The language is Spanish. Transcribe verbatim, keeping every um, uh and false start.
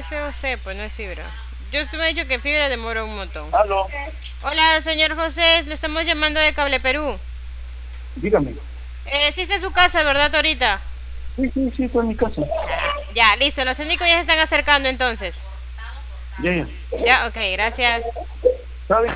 C O C, pues no es fibra. Yo usted me ha dicho que fibra demora un montón. Aló, Hola, señor José, le estamos llamando de Cable Perú. dígame. Eh, sí está en su casa, ¿verdad, ahorita? Sí, sí, sí, estoy en mi casa. Ah, ya, listo, los técnicos ya se están acercando entonces. Ya, ya. Ya, ok, gracias. ¿Sabe?